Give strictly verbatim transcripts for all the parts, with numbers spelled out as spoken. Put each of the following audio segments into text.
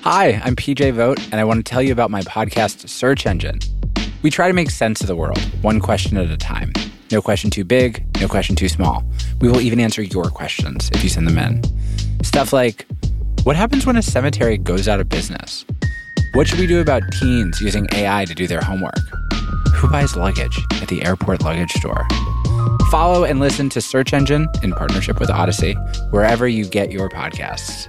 Hi, I'm P J Vogt, and I want to tell you about my podcast, Search Engine. We try to make sense of the world, one question at a time. No question too big, no question too small. We will even answer your questions if you send them in. Stuff like, what happens when a cemetery goes out of business? What should we do about teens using A I to do their homework? Who buys luggage at the airport luggage store? Follow and listen to Search Engine in partnership with Odyssey, wherever you get your podcasts.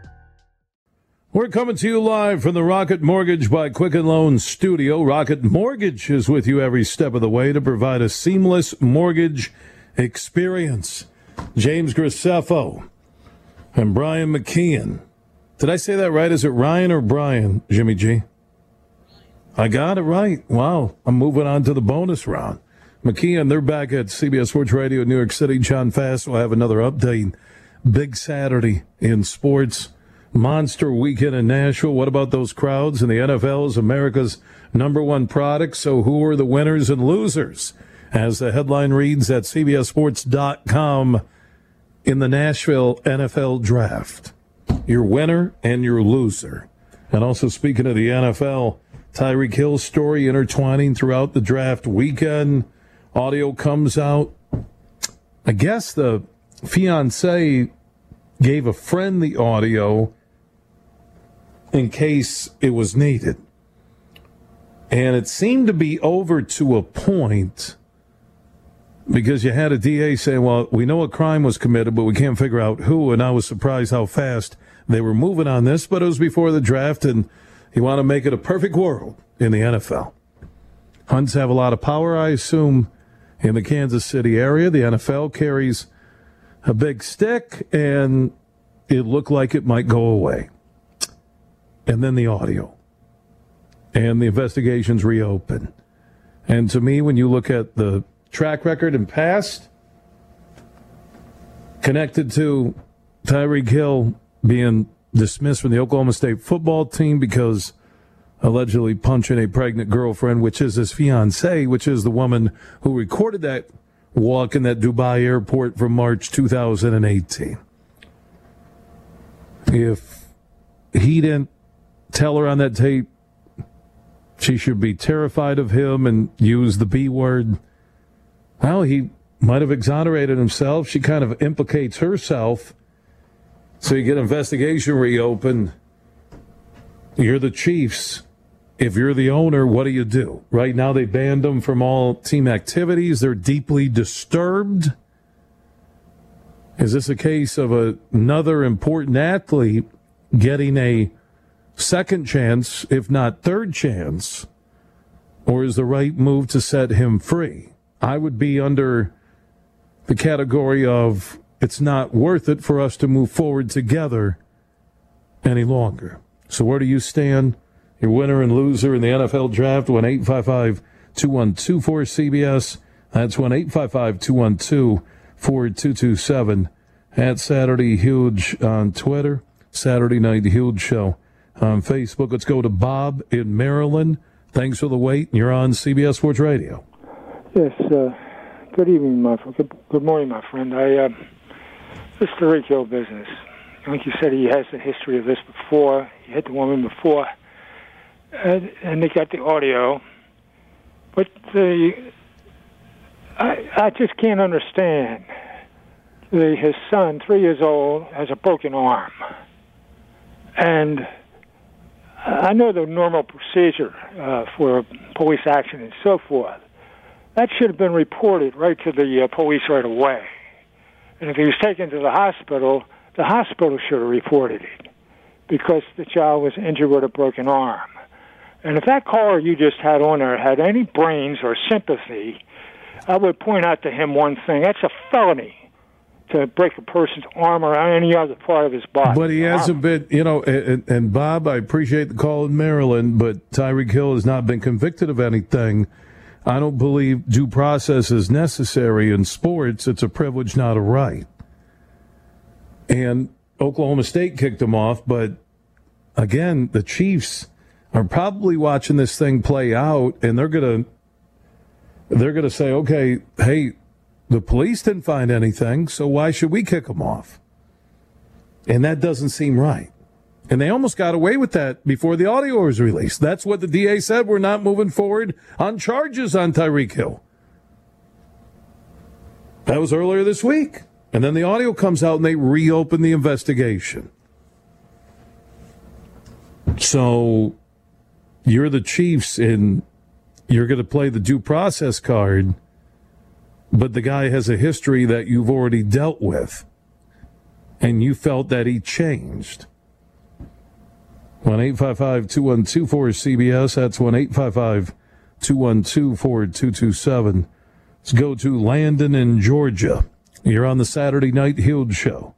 We're coming to you live from the Rocket Mortgage by Quicken Loans studio. Rocket Mortgage is with you every step of the way to provide a seamless mortgage experience. James Graceffo and Brian McKeon. Did I say that right? Is it Ryan or Brian, Jimmy G? I got it right. Wow. I'm moving on to the bonus round. McKeon, they're back at C B S Sports Radio, New York City. John Fass will have another update. Big Saturday in sports. Monster weekend in Nashville. What about those crowds? And the N F L is America's number one product. So who are the winners and losers? As the headline reads at C B S Sports dot com in the Nashville N F L draft. Your winner and your loser. And also speaking of the N F L, Tyreek Hill's story intertwining throughout the draft weekend. Audio comes out. I guess the fiancé gave a friend the audio in case it was needed. And it seemed to be over to a point because you had a D A saying, well, we know a crime was committed, but we can't figure out who. And I was surprised how fast they were moving on this, but it was before the draft, and you want to make it a perfect world in the N F L. Hunts have a lot of power, I assume, in the Kansas City area. The N F L carries a big stick, and it looked like it might go away. And then the audio. And the investigations reopen. And to me, when you look at the track record and past, connected to Tyreek Hill being dismissed from the Oklahoma State football team because allegedly punching a pregnant girlfriend, which is his fiancée, which is the woman who recorded that walk in that Dubai airport from March two thousand eighteen. If he didn't tell her on that tape she should be terrified of him and use the B word, well, he might have exonerated himself. She kind of implicates herself. So you get an investigation reopened. You're the Chiefs. If you're the owner, what do you do? Right now they banned them from all team activities. They're deeply disturbed. Is this a case of a, another important athlete getting a second chance, if not third chance? Or is the right move to set him free? I would be under the category of it's not worth it for us to move forward together any longer. So where do you stand? Your winner and loser in the N F L draft, one eight five five, two one two, four C B S. That's one eight five five, two one two, four two two seven. At Saturday Huge on Twitter, Saturday Night Huge Show on Facebook. Let's go to Bob in Maryland. Thanks for the wait. You're on C B S Sports Radio. Yes, uh, good evening, my friend. Good, good morning, my friend. I, uh, this Tyreek Hill business, like you said, he has a history of this before. He hit the woman before. And, and they got the audio, but the I, I just can't understand. The, his son, three years old, has a broken arm, and I know the normal procedure uh, for police action and so forth. That should have been reported right to the uh, police right away. And if he was taken to the hospital, the hospital should have reported it because the child was injured with a broken arm. And if that caller you just had on there had any brains or sympathy, I would point out to him one thing. That's a felony to break a person's arm or any other part of his body. But he hasn't been, you know, and, and Bob, I appreciate the call in Maryland, but Tyreek Hill has not been convicted of anything. I don't believe due process is necessary in sports. It's a privilege, not a right. And Oklahoma State kicked him off, but again, the Chiefs are probably watching this thing play out, and they're gonna they're gonna say, okay, hey, the police didn't find anything, so why should we kick them off? And that doesn't seem right. And they almost got away with that before the audio was released. That's what the D A said. We're not moving forward on charges on Tyreek Hill. That was earlier this week. And then the audio comes out and they reopen the investigation. So you're the Chiefs and you're going to play the due process card, but the guy has a history that you've already dealt with. And you felt that he changed. one eight five five, two one two, four C B S. That's one eight five five, two one two, four two two seven. Let's go to Landon in Georgia. You're on the Saturday Night Huge Show.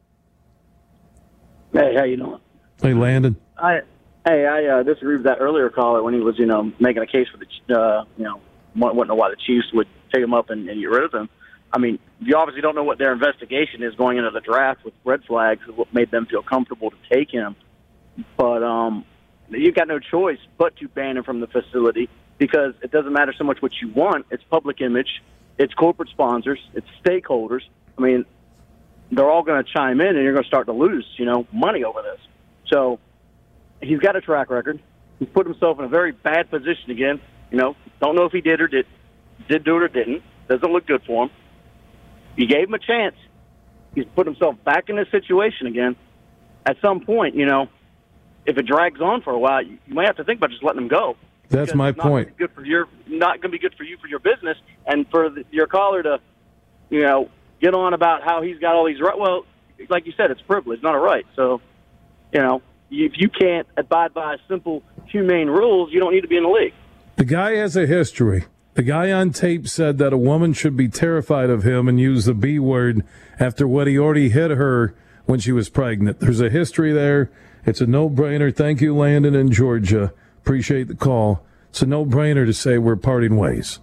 Hey, how you doing? Hey, Landon. I hey, I uh, disagree with that earlier caller when he was, you know, making a case for the, uh, you know, wouldn't know why the Chiefs would take him up and, and get rid of him. I mean, you obviously don't know what their investigation is going into the draft with red flags, what made them feel comfortable to take him. But um, you've got no choice but to ban him from the facility because it doesn't matter so much what you want. It's public image. It's corporate sponsors. It's stakeholders. I mean, they're all going to chime in, and you're going to start to lose, you know, money over this. So he's got a track record. He's put himself in a very bad position again. You know, don't know if he did or did, did do it or didn't. Doesn't look good for him. You gave him a chance. He's put himself back in this situation again. At some point, you know, if it drags on for a while, you, you might have to think about just letting him go. That's my it's not point. Gonna be good for your, not going to be good for you for your business, and for the, your caller to, you know, get on about how he's got all these rights. Well, like you said, it's privilege, not a right. So, you know, if you can't abide by simple, humane rules, you don't need to be in the league. The guy has a history. The guy on tape said that a woman should be terrified of him and use the B word after what he already hit her when she was pregnant. There's a history there. It's a no-brainer. Thank you, Landon in Georgia. Appreciate the call. It's a no-brainer to say we're parting ways.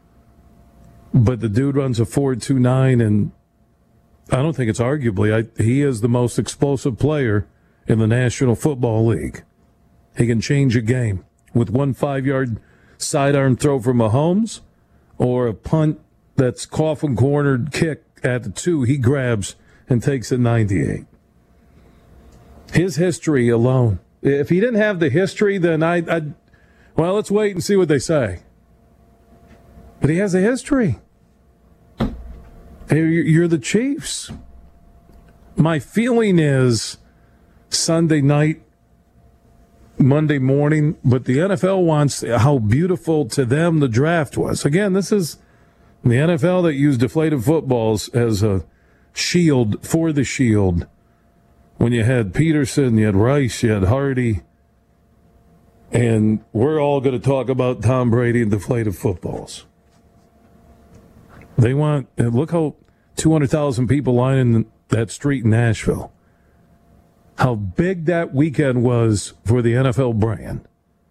But the dude runs a four two nine, and I don't think it's arguably. I, he is the most explosive player in the National Football League. He can change a game with one five-yard sidearm throw from Mahomes or a punt that's coffin-cornered kick at the two he grabs and takes it ninety-eight. His history alone. If he didn't have the history, then I, I'd, well, let's wait and see what they say. But he has a history. You're the Chiefs. My feeling is Sunday night, Monday morning, but the N F L wants how beautiful to them the draft was. Again, this is the N F L that used deflated footballs as a shield for the shield. When you had Peterson, you had Rice, you had Hardy, and we're all going to talk about Tom Brady and deflated footballs. They want, look how two hundred thousand people lining that street in Nashville. How big that weekend was for the N F L brand.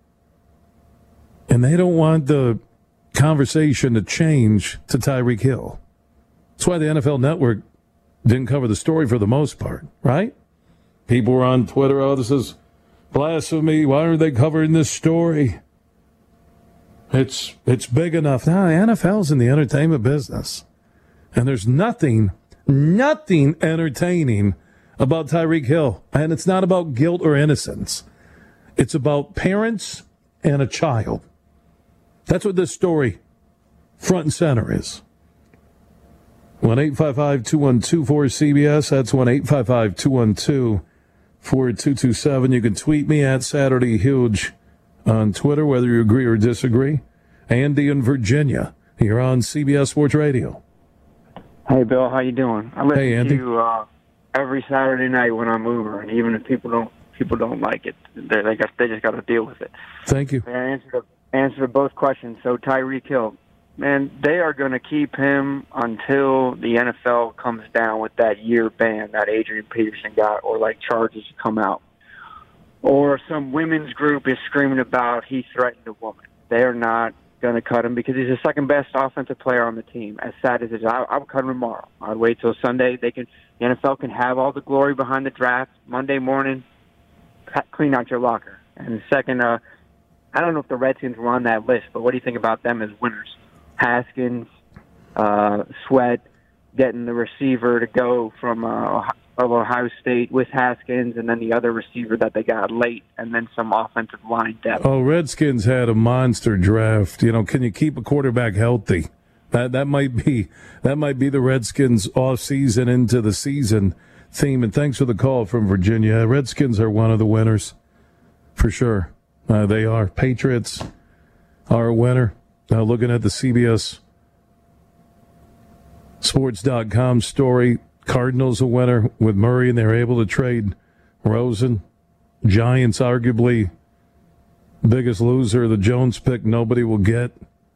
And they don't want the conversation to change to Tyreek Hill. That's why the N F L Network didn't cover the story for the most part, right? People were on Twitter, oh, this is blasphemy. Why are they covering this story? It's it's big enough. Now, the N F L's in the entertainment business. And there's nothing, nothing entertaining about Tyreek Hill. And it's not about guilt or innocence. It's about parents and a child. That's what this story front and center is. one eight five five, two one two, four C B S. That's one eight five five, two one two, four two two seven. You can tweet me at Saturday Huge on Twitter, whether you agree or disagree. Andy in Virginia, you're on C B S Sports Radio. Hey, Bill, how you doing? I listen hey, Andy. to you uh, every Saturday night when I'm Uber, and even if people don't people don't like it, they they, got, they just got to deal with it. Thank you. I answered to, answer to both questions. So Tyreek Hill, man, they are going to keep him until the N F L comes down with that year ban that Adrian Peterson got, or like charges come out, or some women's group is screaming about he threatened a woman. They're not going to cut him because he's the second best offensive player on the team. As sad as it is, I, I would cut him tomorrow. I'd wait till Sunday. They can, the N F L can have all the glory behind the draft. Monday morning, clean out your locker. And second, uh, I don't know if the Redskins were on that list, but what do you think about them as winners? Haskins, uh, Sweat, getting the receiver to go from uh, of Ohio State with Haskins, and then the other receiver that they got late, and then some offensive line depth. Oh, Redskins had a monster draft. You know, can you keep a quarterback healthy? That that might be that might be the Redskins off season into the season theme. And thanks for the call from Virginia. Redskins are one of the winners for sure. Uh, they are. Patriots are a winner. Now looking at the C B S Sports dot com story, Cardinals a winner with Murray, and they're able to trade Rosen. Giants arguably biggest loser. The Jones pick nobody will get.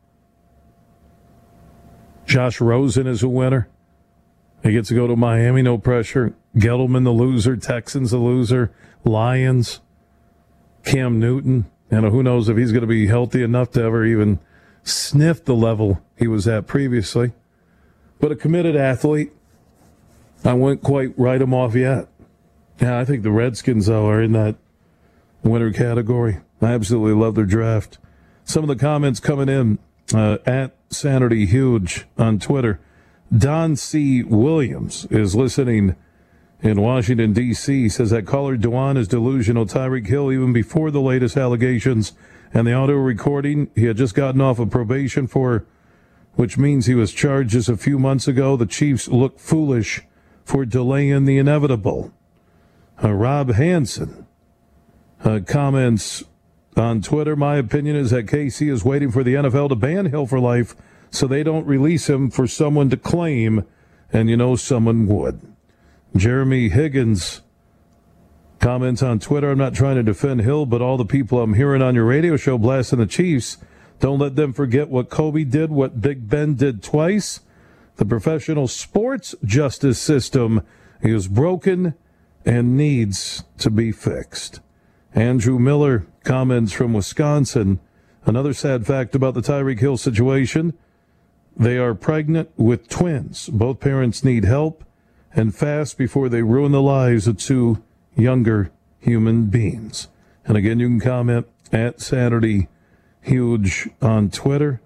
Josh Rosen is a winner. He gets to go to Miami, no pressure. Gettleman the loser. Texans the loser. Lions. Cam Newton. And who knows if he's going to be healthy enough to ever even sniff the level he was at previously. But a committed athlete. I wouldn't quite write him off yet. Yeah, I think the Redskins, though, are in that winner category. I absolutely love their draft. Some of the comments coming in uh, at Sanity Huge on Twitter. Don C. Williams is listening in Washington, D C Says that caller Dewan is delusional. Tyreek Hill, even before the latest allegations and the audio recording, he had just gotten off of probation for, which means he was charged just a few months ago. The Chiefs look foolish for delaying the inevitable. Uh, Rob Hansen uh, comments on Twitter, my opinion is that K C is waiting for the N F L to ban Hill for life so they don't release him for someone to claim, and you know someone would. Jeremy Higgins comments on Twitter, I'm not trying to defend Hill, but all the people I'm hearing on your radio show blasting the Chiefs, don't let them forget what Kobe did, what Big Ben did twice. The professional sports justice system is broken and needs to be fixed. Andrew Miller comments from Wisconsin. Another sad fact about the Tyreek Hill situation, they are pregnant with twins. Both parents need help and fast before they ruin the lives of two younger human beings. And again, you can comment at Saturday Huge on Twitter.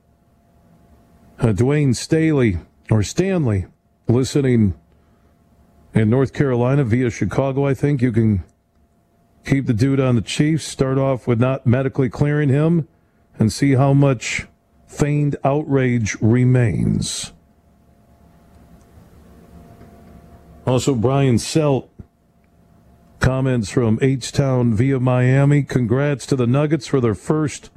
Uh, Dwayne Staley, or Stanley, listening in North Carolina via Chicago, I think. You can keep the dude on the Chiefs, start off with not medically clearing him, and see how much feigned outrage remains. Also, Brian Selt comments from H-Town via Miami. Congrats to the Nuggets for their first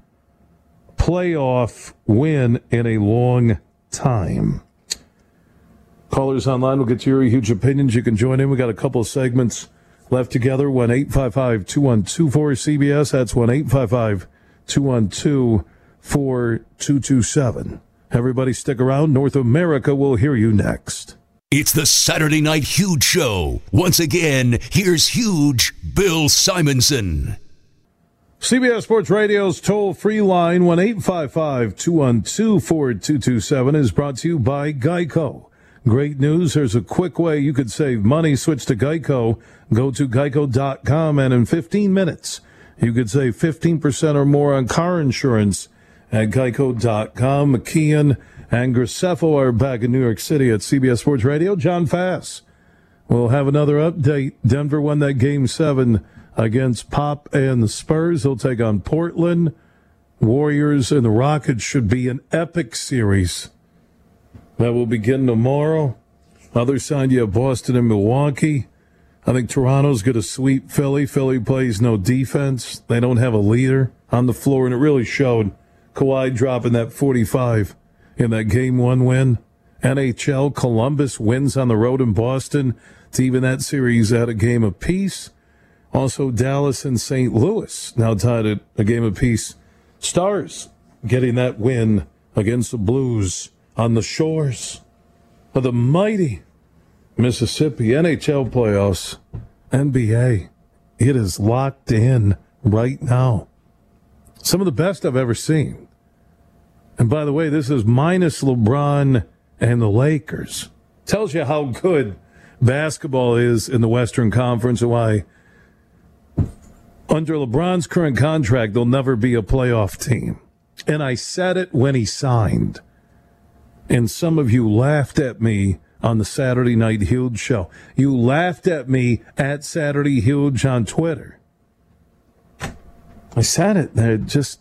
playoff win in a long time. Callers online will get your huge opinions. You can join in. We got a couple of segments left together. one eight five five, two one two, four C B S. That's one eight five five, two one two, four two two seven. Everybody stick around. North America will hear you next. It's the Saturday Night Huge Show. Once again, here's Huge Bill Simonson. C B S Sports Radio's toll-free line, one eight five five, two one two, four two two seven, is brought to you by Geico. Great news. There's a quick way you could save money. Switch to Geico. Go to geico dot com, and in fifteen minutes, you could save fifteen percent or more on car insurance at geico dot com. McKeon and Graceffo are back in New York City at C B S Sports Radio. John Fass will have another update. Denver won that game seven against Pop and the Spurs. They'll take on Portland. Warriors and the Rockets should be an epic series that will begin tomorrow. Other side, you have Boston and Milwaukee. I think Toronto's going to sweep Philly. Philly plays no defense. They don't have a leader on the floor, and it really showed. Kawhi dropping that forty-five in that game one win. N H L, Columbus wins on the road in Boston to even that series at a game apiece. Also, Dallas and Saint Louis now tied at a game apiece. Stars getting that win against the Blues on the shores of the mighty Mississippi. N H L playoffs, N B A, it is locked in right now. Some of the best I've ever seen. And by the way, this is minus LeBron and the Lakers. Tells you how good basketball is in the Western Conference and why under LeBron's current contract, there'll never be a playoff team. And I said it when he signed. And some of you laughed at me on the Saturday Night Huge show. You laughed at me at Saturday Huge on Twitter. I said it. They're just,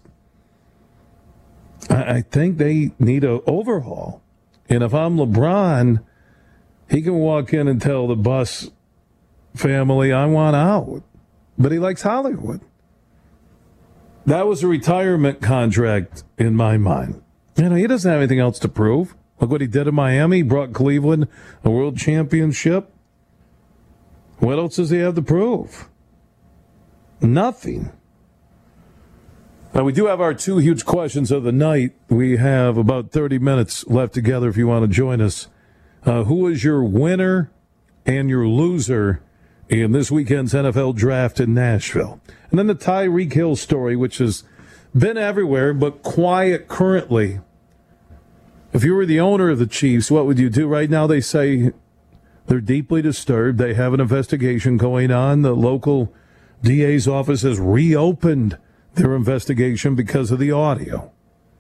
I, I think they need an overhaul. And if I'm LeBron, he can walk in and tell the Bus family, I want out. But he likes Hollywood. That was a retirement contract in my mind. You know, he doesn't have anything else to prove. Look what he did in Miami. He brought Cleveland a world championship. What else does he have to prove? Nothing. Now, we do have our two huge questions of the night. We have about thirty minutes left together if you want to join us. Uh, who is your winner and your loser in this weekend's N F L draft in Nashville? And then the Tyreek Hill story, which has been everywhere but quiet currently. If you were the owner of the Chiefs, what would you do? Right now they say they're deeply disturbed. They have an investigation going on. The local D A's office has reopened their investigation because of the audio.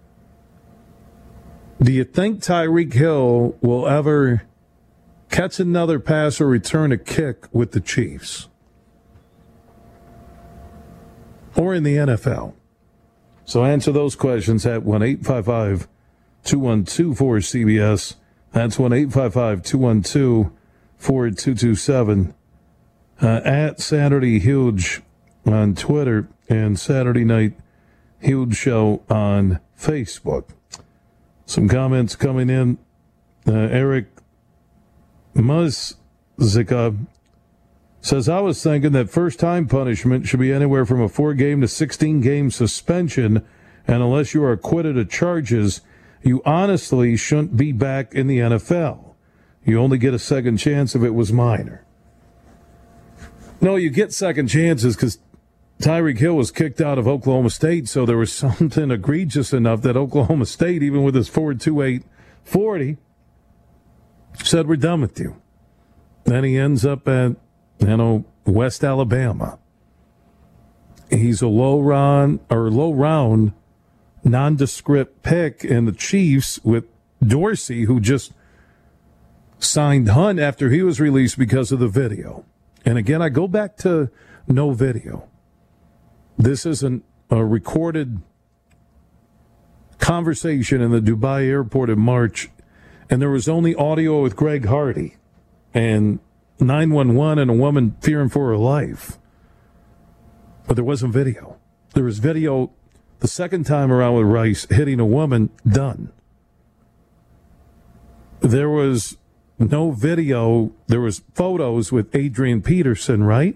Do you think Tyreek Hill will ever catch another pass or return a kick with the Chiefs? Or in the N F L? So answer those questions at one eight five five, two one two, four C B S. That's one eight five five, two one two, four two two seven. Uh, at Saturday Huge on Twitter and Saturday Night Huge Show on Facebook. Some comments coming in. Uh, Eric Muzzica says, I was thinking that first-time punishment should be anywhere from a four-game to sixteen-game suspension, and unless you are acquitted of charges, you honestly shouldn't be back in the N F L. You only get a second chance if it was minor. No, you get second chances because Tyreek Hill was kicked out of Oklahoma State, so there was something egregious enough that Oklahoma State, even with his four two eight forty, said, we're done with you. Then he ends up at, you know, West Alabama. He's a low round or low round nondescript pick, and the Chiefs with Dorsey, who just signed Hunt after he was released because of the video. And again, I go back to no video. This isn't a recorded conversation in the Dubai airport in March, and there was only audio with Greg Hardy and nine one one and a woman fearing for her life. But there wasn't video. There was video the second time around with Rice hitting a woman, done. There was no video. There was photos with Adrian Peterson, right?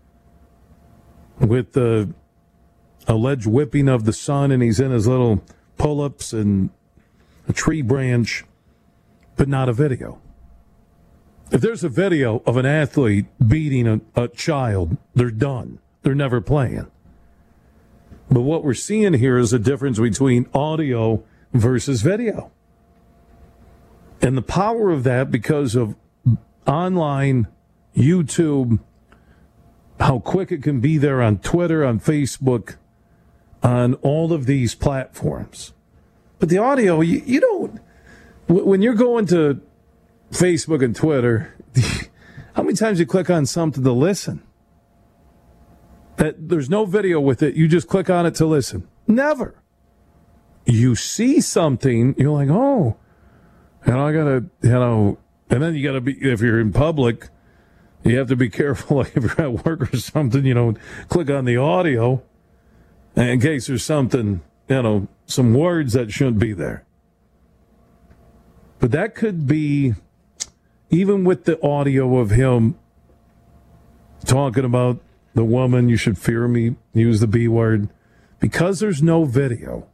With the alleged whipping of the son, and he's in his little pull-ups and a tree branch, but not a video. If there's a video of an athlete beating a, a child, they're done. They're never playing. But what we're seeing here is a difference between audio versus video. And the power of that, because of online, YouTube, how quick it can be there on Twitter, on Facebook, on all of these platforms. But the audio, you, you don't, when you're going to Facebook and Twitter, how many times you click on something to listen? That there's no video with it, you just click on it to listen. Never. You see something, you're like, oh, and I gotta, you know, and then you gotta be, if you're in public, you have to be careful, like if you're at work or something, you know, click on the audio in case there's something, you know, some words that shouldn't be there. But that could be, even with the audio of him talking about the woman, you should fear me, use the B word, because there's no video,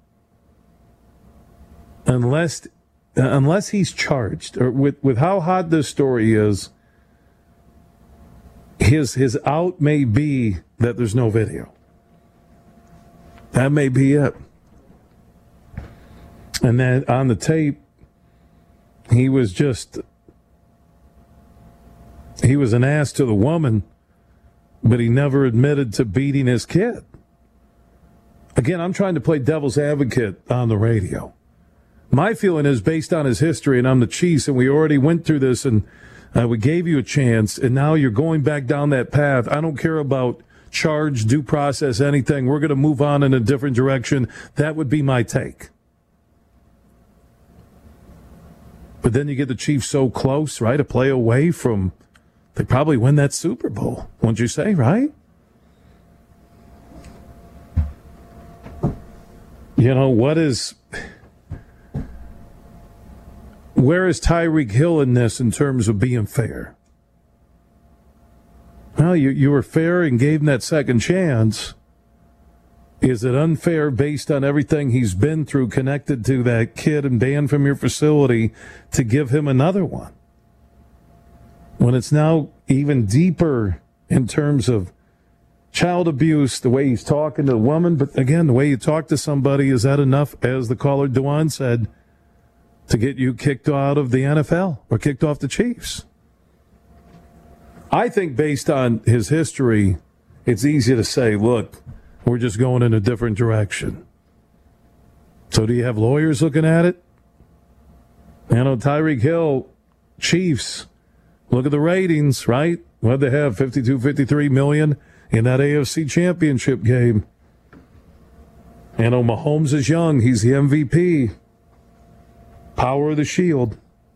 unless unless he's charged, or with, with how hot this story is, his his out may be that there's no video. That may be it. And then on the tape, he was just, he was an ass to the woman, but he never admitted to beating his kid. Again, I'm trying to play devil's advocate on the radio. My feeling is based on his history, and I'm the Chiefs, and we already went through this, and uh, we gave you a chance, and now you're going back down that path. I don't care about charge, due process, anything. We're going to move on in a different direction. That would be my take. But then you get the Chiefs so close, right? A play away from, they probably win that Super Bowl, wouldn't you say, right? You know, what is, where is Tyreek Hill in this in terms of being fair? Well, you, you were fair and gave him that second chance. Is it unfair based on everything he's been through connected to that kid and banned from your facility to give him another one? When it's now even deeper in terms of child abuse, the way he's talking to a woman, but again, the way you talk to somebody, is that enough, as the caller Dewan said, to get you kicked out of the N F L or kicked off the Chiefs? I think based on his history, it's easy to say, look, we're just going in a different direction. So do you have lawyers looking at it? You know, Tyreek Hill, Chiefs, look at the ratings, right? What'd they have, fifty-two, fifty-three million in that A F C Championship game? You know, Mahomes is young. He's the M V P. Power of the shield.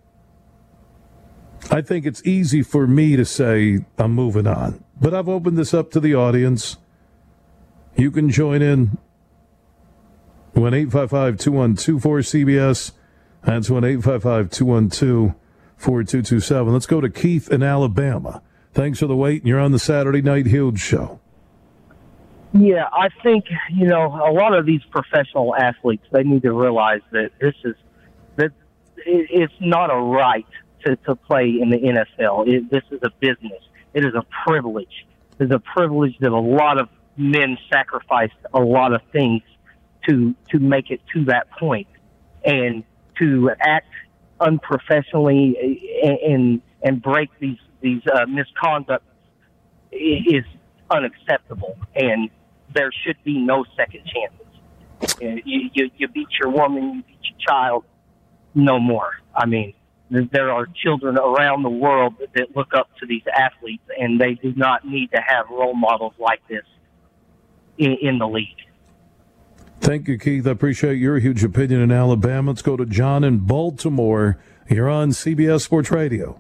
I think it's easy for me to say I'm moving on. But I've opened this up to the audience. You can join in. one eight five five, two one two, four C B S. That's one eight five five, two one two, four two two seven. Let's go to Keith in Alabama. Thanks for the wait. You're on the Saturday Night Huge Show. Yeah, I think, you know, a lot of these professional athletes, they need to realize that this is, that it's not a right to, to play in the N F L. It, this is a business. It is a privilege. It is a privilege that a lot of men sacrificed a lot of things to to make it to that point, and to act unprofessionally and and, and break these these uh, misconduct is unacceptable, and there should be no second chances. You, you, you beat your woman, you beat your child, no more. I mean, there are children around the world that look up to these athletes, and they do not need to have role models like this in, in the league. Thank you, Keith. I appreciate your huge opinion in Alabama. Let's go to John in Baltimore. You're on C B S Sports Radio.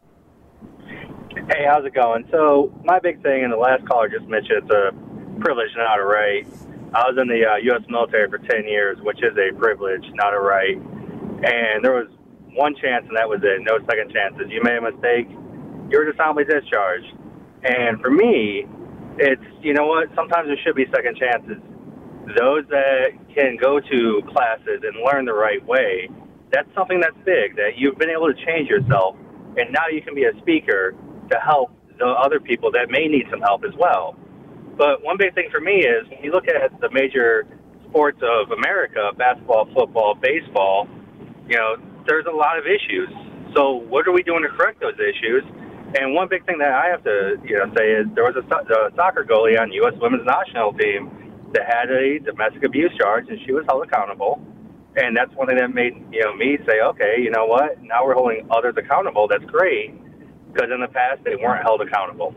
Hey, how's it going? So my big thing, and the last caller just mentioned, it's a privilege, not a right. I was in the uh, U S military for ten years, which is a privilege, not a right. And there was one chance, and that was it. No second chances. You made a mistake, you were dishonorably discharged. And for me, it's, you know what, sometimes there should be second chances. Those that can go to classes and learn the right way, that's something that's big, that you've been able to change yourself, and now you can be a speaker to help the other people that may need some help as well. But one big thing for me is, when you look at the major sports of America, basketball, football, baseball, you know, there's a lot of issues. So what are we doing to correct those issues? And one big thing that I have to, you know, say is there was a, a soccer goalie on U S women's national team that had a domestic abuse charge, and she was held accountable. And that's one thing that made, you know, me say, okay, you know what, now we're holding others accountable. That's great, because in the past they weren't held accountable.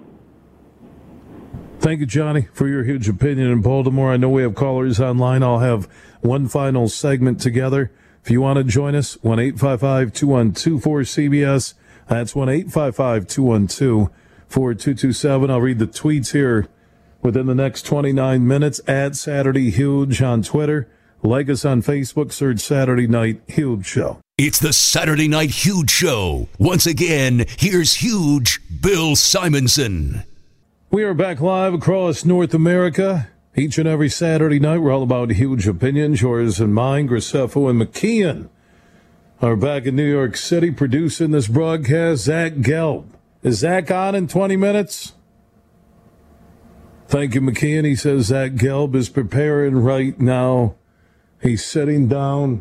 Thank you, Johnny, for your huge opinion in Baltimore. I know we have callers online. I'll have one final segment together. If you want to join us, one eight five five, two one two, four C B S. That's one eight five five, two one two, four two two seven. I'll read the tweets here within the next twenty-nine minutes. At Saturday Huge on Twitter. Like us on Facebook. Search Saturday Night Huge Show. It's the Saturday Night Huge Show. Once again, here's Huge Bill Simonson. We are back live across North America. Each and every Saturday night, we're all about huge opinions, yours and mine. Graceffo and McKeon are back in New York City producing this broadcast. Zach Gelb. Is Zach on in twenty minutes? Thank you, McKeon. He says Zach Gelb is preparing right now. He's sitting down,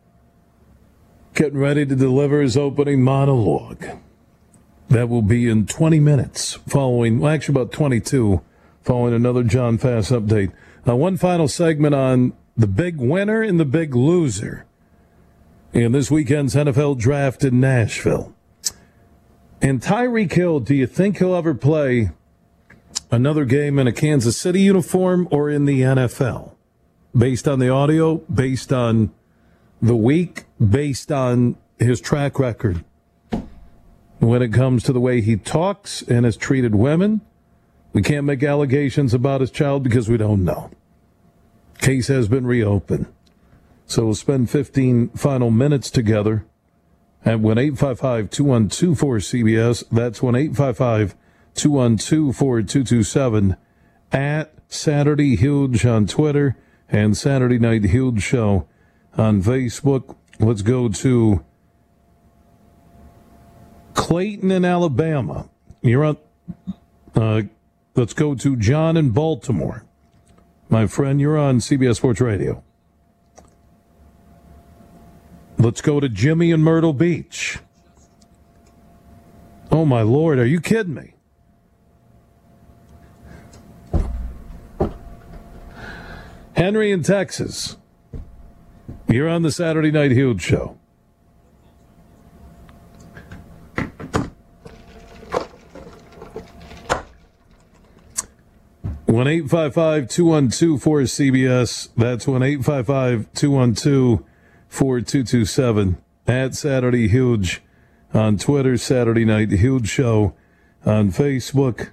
getting ready to deliver his opening monologue. That will be in twenty minutes following, well, actually about twenty-two, following another John Fass update. Uh, one final segment on the big winner and the big loser in this weekend's N F L draft in Nashville. And Tyreek Hill, do you think he'll ever play another game in a Kansas City uniform or in the N F L? Based on the audio, based on the week, based on his track record. When it comes to the way he talks and has treated women, we can't make allegations about his child because we don't know. Case has been reopened. So we'll spend fifteen final minutes together at one eight five five, two one two, four C B S. That's one eight five five, two one two, four two two seven. At Saturday Huge on Twitter and Saturday Night Huge Show on Facebook. Let's go to Clayton in Alabama. You're on. Uh, let's go to John in Baltimore. My friend, you're on C B S Sports Radio. Let's go to Jimmy in Myrtle Beach. Oh, my Lord, are you kidding me? Henry in Texas. You're on the Saturday Night Huge Show. one eight five five, two one two, four C B S. That's one eight five five, two one two, four two two seven. At Saturday Huge on Twitter, Saturday Night Huge Show on Facebook.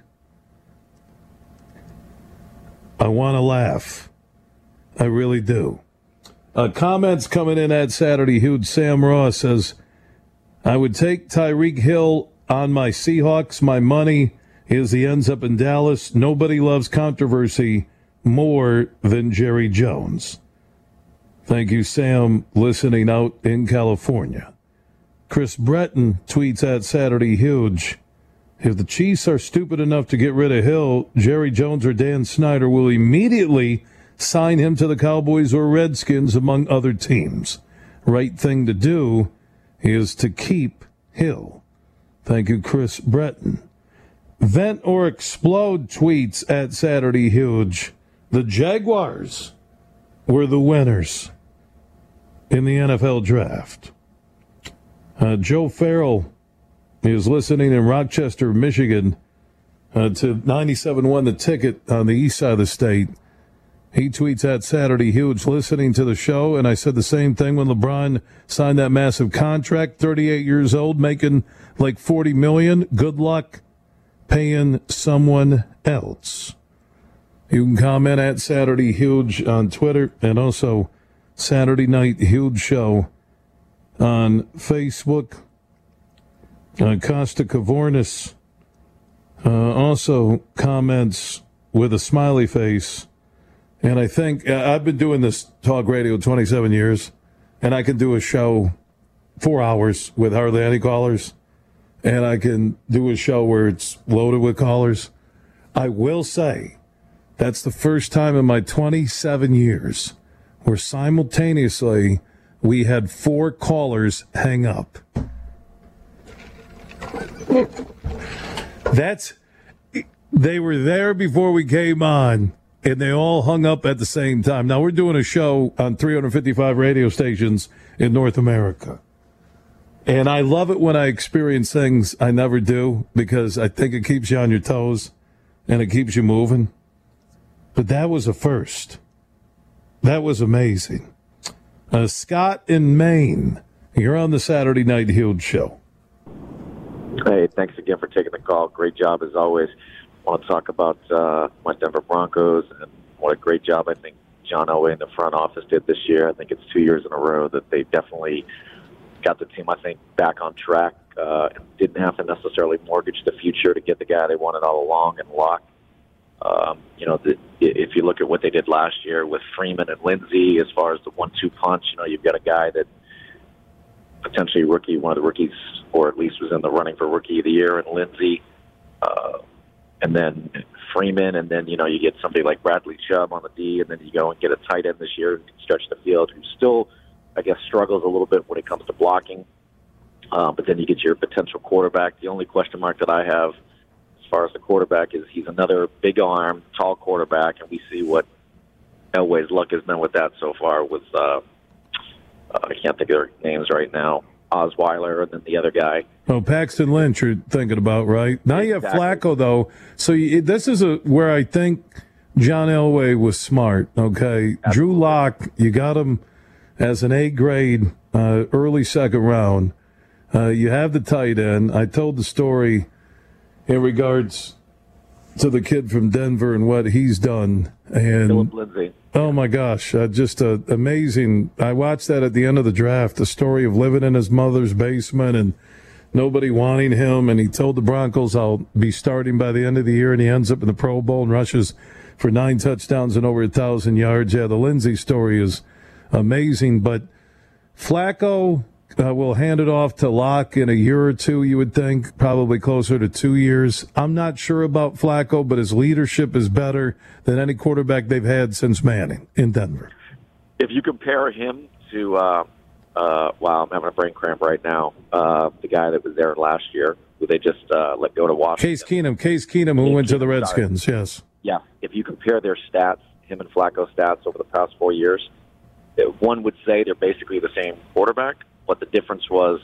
I want to laugh. I really do. Uh, comments coming in at Saturday Huge. Sam Ross says, I would take Tyreek Hill on my Seahawks. My money is he ends up in Dallas. Nobody loves controversy more than Jerry Jones. Thank you, Sam, listening out in California. Chris Breton tweets at Saturday Huge. If the Chiefs are stupid enough to get rid of Hill, Jerry Jones or Dan Snyder will immediately sign him to the Cowboys or Redskins, among other teams. Right thing to do is to keep Hill. Thank you, Chris Breton. Vent or Explode tweets at Saturday Huge. The Jaguars were the winners in the N F L draft. Uh, Joe Farrell is listening in Rochester, Michigan uh, to ninety-seven point one The Ticket on the east side of the state. He tweets at Saturday Huge, listening to the show, and I said the same thing when LeBron signed that massive contract, thirty-eight years old, making like forty million dollars. Good luck paying someone else. You can comment at Saturday Huge on Twitter and also Saturday Night Huge Show on Facebook. Uh, Costa Cavornis uh, also comments with a smiley face. And I think uh, I've been doing this talk radio twenty-seven years, and I can do a show four hours with hardly any callers. And I can do a show where it's loaded with callers. I will say that's the first time in my twenty-seven years where simultaneously we had four callers hang up. That's, they were there before we came on, and they all hung up at the same time. Now, we're doing a show on three hundred fifty-five radio stations in North America. And I love it when I experience things I never do, because I think it keeps you on your toes and it keeps you moving. But that was a first. That was amazing. Uh, Scott in Maine, you're on the Saturday Night Huge Show. Hey, thanks again for taking the call. Great job as always. I want to talk about uh, my Denver Broncos and what a great job I think John Elway in the front office did this year. I think it's two years in a row that they definitely got the team, I think, back on track uh, and didn't have to necessarily mortgage the future to get the guy they wanted all along and lock. Um, you know, the, if you look at what they did last year with Freeman and Lindsey, as far as the one two punch, you know, you've got a guy that potentially rookie, one of the rookies, or at least was in the running for rookie of the year, and Lindsey, uh, and then Freeman, and then, you know, you get somebody like Bradley Chubb on the D, and then you go and get a tight end this year who can stretch the field, who still, I guess, struggles a little bit when it comes to blocking. Uh, but then you get your potential quarterback. The only question mark that I have as far as the quarterback is he's another big arm, tall quarterback, and we see what Elway's luck has been with that so far with uh, uh, I can't think of their names right now. Osweiler and then the other guy. Oh, Paxton Lynch you're thinking about, right? Now you have Flacco, though. So you, this is a where I think John Elway was smart, okay? Absolutely. Drew Lock, you got him as an A-grade uh, early second round. Uh, you have the tight end. I told the story in regards to the kid from Denver and what he's done. And Philip Lindsay. Oh, my gosh, uh, just uh, amazing. I watched that at the end of the draft, the story of living in his mother's basement and nobody wanting him, and he told the Broncos, I'll be starting by the end of the year, and he ends up in the Pro Bowl and rushes for nine touchdowns and over a thousand yards. Yeah, the Lindsay story is amazing, but Flacco uh, will hand it off to Locke in a year or two, you would think, probably closer to two years. I'm not sure about Flacco, but his leadership is better than any quarterback they've had since Manning in Denver. If you compare him to, uh, uh, wow, I'm having a brain cramp right now, uh, the guy that was there last year, who they just uh, let go to Washington. Case Keenum, Case Keenum, who Case went Keenum, to the Redskins, sorry. yes. Yeah, if you compare their stats, him and Flacco's stats over the past four years, one would say they're basically the same quarterback, but the difference was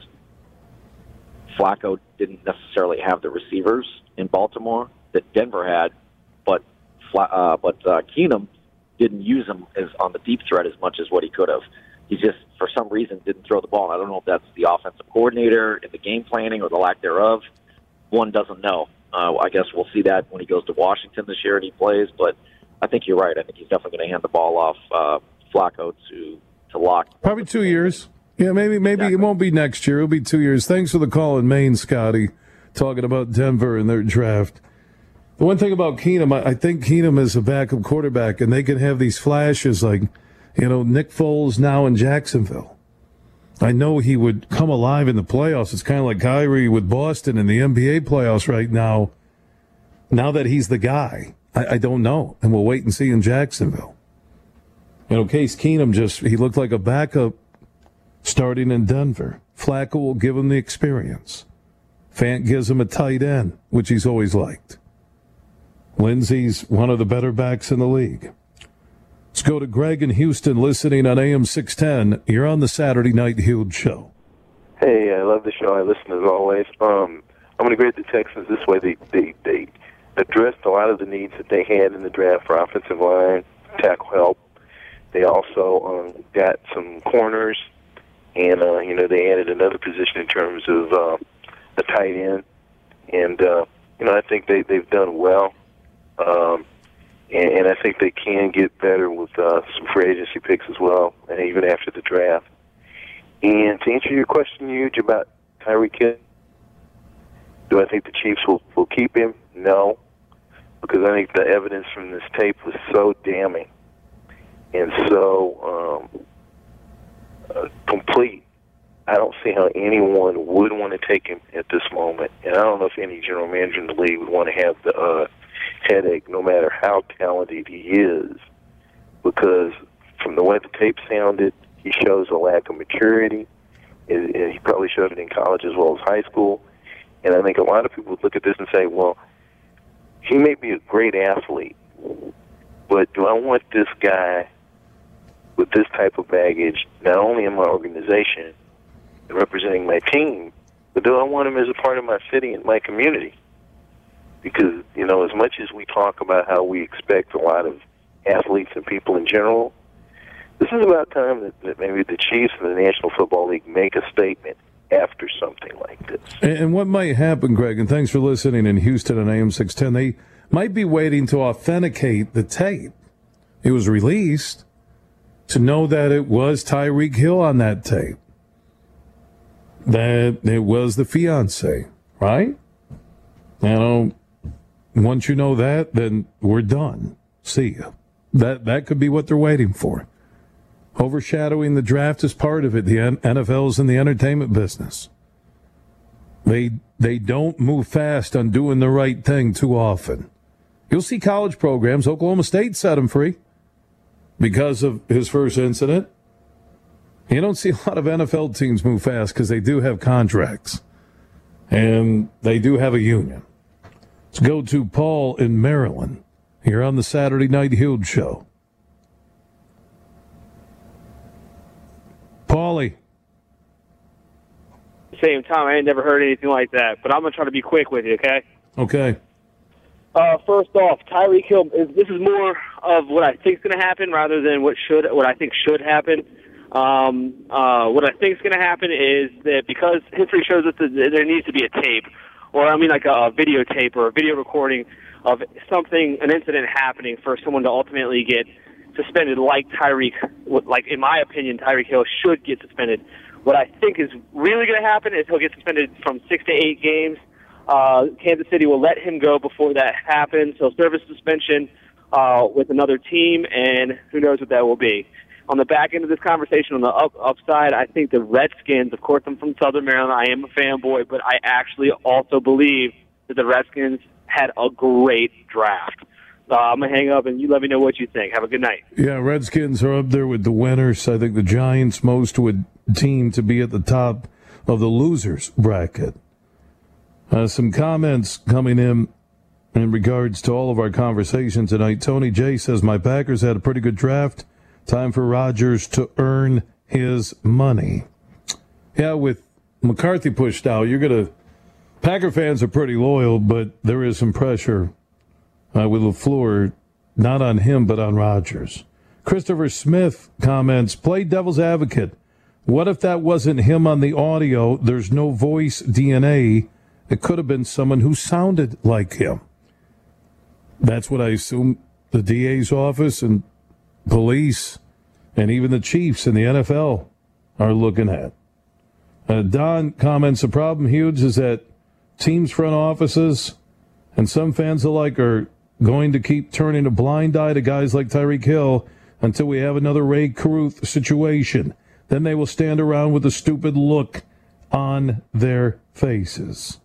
Flacco didn't necessarily have the receivers in Baltimore that Denver had, but uh, but uh, Keenum didn't use him as on the deep threat as much as what he could have. He just, for some reason, didn't throw the ball. I don't know if that's the offensive coordinator in the game planning or the lack thereof. One doesn't know. Uh, I guess we'll see that when he goes to Washington this year and he plays, but I think you're right. I think he's definitely going to hand the ball off uh, Flacco to, to Locke. Probably two years. Yeah, maybe maybe exactly. It won't be next year. It'll be two years. Thanks for the call in Maine, Scotty, talking about Denver and their draft. The one thing about Keenum, I, I think Keenum is a backup quarterback, and they can have these flashes like, you know, Nick Foles now in Jacksonville. I know he would come alive in the playoffs. It's kind of like Kyrie with Boston in the N B A playoffs right now. Now that he's the guy, I, I don't know, and we'll wait and see in Jacksonville. You know, Case Keenum just, he looked like a backup starting in Denver. Flacco will give him the experience. Fant gives him a tight end, which he's always liked. Lindsay's one of the better backs in the league. Let's go to Greg in Houston listening on A M six ten. You're on the Saturday Night Huge Show. Hey, I love the show. I listen as always. Um, I'm going to grade the Texans this way. They, they, they addressed a lot of the needs that they had in the draft for offensive line, tackle help. They also um, got some corners, and, uh, you know, they added another position in terms of uh, a tight end. And, uh, you know, I think they, they've done well. Um, and, and I think they can get better with uh, some free agency picks as well, and even after the draft. And to answer your question, Huge, about Tyreek Hill, do I think the Chiefs will, will keep him? No, because I think the evidence from this tape was so damning and so um, uh, complete. I don't see how anyone would want to take him at this moment. And I don't know if any general manager in the league would want to have the uh, headache, no matter how talented he is, because from the way the tape sounded, he shows a lack of maturity. It, it, he probably showed it in college as well as high school. And I think a lot of people would look at this and say, well, he may be a great athlete, but do I want this guy with this type of baggage, not only in my organization and representing my team, but do I want him as a part of my city and my community? Because, you know, as much as we talk about how we expect a lot of athletes and people in general, this is about time that, that maybe the Chiefs and the National Football League make a statement after something like this. And, and what might happen, Greg, and thanks for listening in Houston on A M six ten, they might be waiting to authenticate the tape. It was released to know that it was Tyreek Hill on that tape, that it was the fiancé, right? You know, once you know that, then we're done. See ya. That, that could be what they're waiting for. Overshadowing the draft is part of it. The N F L's in the entertainment business. They they don't move fast on doing the right thing too often. You'll see college programs. Oklahoma State set him free because of his first incident. You don't see a lot of N F L teams move fast because they do have contracts. And they do have a union. Let's go to Paul in Maryland. Here on the Saturday Night Huge Show. Paul Paulie. Same time, I ain't never heard anything like that, but I'm going to try to be quick with you, okay? Okay. Uh, first off, Tyreek Hill, is, this is more of what I think is going to happen rather than what should, what I think should happen. Um, uh, what I think is going to happen is that because history shows us that there needs to be a tape, or I mean like a videotape or a video recording of something, an incident happening for someone to ultimately get suspended like Tyreek, like in my opinion, Tyreek Hill should get suspended. What I think is really going to happen is he'll get suspended from six to eight games. Uh, Kansas City will let him go before that happens. He'll serve a suspension uh, with another team, and who knows what that will be. On the back end of this conversation, on the up, upside, I think the Redskins, of course, I'm from Southern Maryland. I am a fanboy, but I actually also believe that the Redskins had a great draft. Uh, I'm going to hang up, and you let me know what you think. Have a good night. Yeah, Redskins are up there with the winners. I think the Giants most would team to be at the top of the losers bracket. Uh, some comments coming in in regards to all of our conversation tonight. Tony J says, my Packers had a pretty good draft. Time for Rodgers to earn his money. Yeah, with McCarthy pushed out, you're going to... Packer fans are pretty loyal, but there is some pressure uh, with LaFleur, not on him, but on Rodgers. Christopher Smith comments, play devil's advocate. What if that wasn't him on the audio? There's no voice D N A. It could have been someone who sounded like him. That's what I assume the D A's office and police and even the Chiefs in the N F L are looking at. Uh, Don comments, the problem, huge, is that teams' front offices and some fans alike are going to keep turning a blind eye to guys like Tyreek Hill until we have another Ray Caruth situation. Then they will stand around with a stupid look on their faces.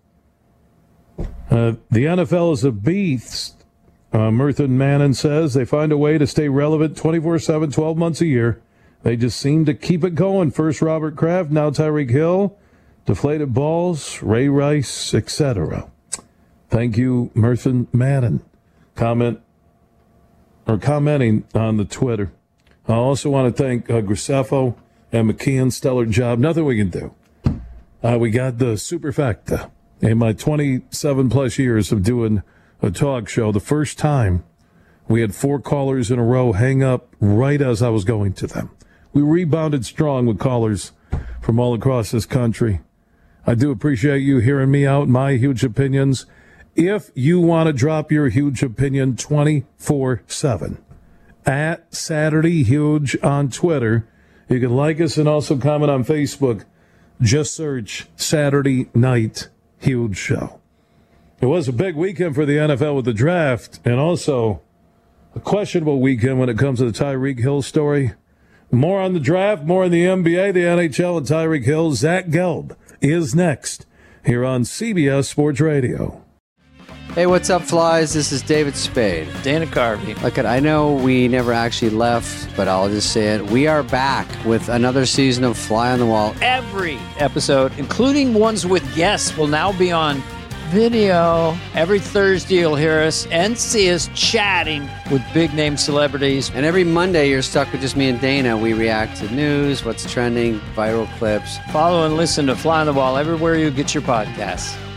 Uh, the N F L is a beast. Uh, Merthin Mannon says they find a way to stay relevant twenty-four seven, twelve months a year. They just seem to keep it going. First Robert Kraft, now Tyreek Hill, deflated balls, Ray Rice, et cetera. Thank you, Merthin Mannon. Comment or commenting on the Twitter. I also want to thank uh, Graceffo and McKeon. Stellar job. Nothing we can do. Uh, we got the superfecta. In my twenty-seven plus years of doing a talk show, the first time we had four callers in a row hang up right as I was going to them. We rebounded strong with callers from all across this country. I do appreciate you hearing me out, my huge opinions. If you want to drop your huge opinion twenty-four seven, at Saturday Huge on Twitter, you can like us and also comment on Facebook. Just search Saturday Night Huge Show. It was a big weekend for the N F L with the draft, and also a questionable weekend when it comes to the Tyreek Hill story. More on the draft, more on the N B A, the N H L, and Tyreek Hill. Zach Gelb is next here on C B S Sports Radio. Hey, what's up, Flies? This is David Spade. Dana Carvey. Look, I know we never actually left, but I'll just say it. We are back with another season of Fly on the Wall. Every episode, including ones with guests, will now be on video. Every Thursday, you'll hear us and see us chatting with big-name celebrities. And every Monday, you're stuck with just me and Dana. We react to news, what's trending, viral clips. Follow and listen to Fly on the Wall everywhere you get your podcasts.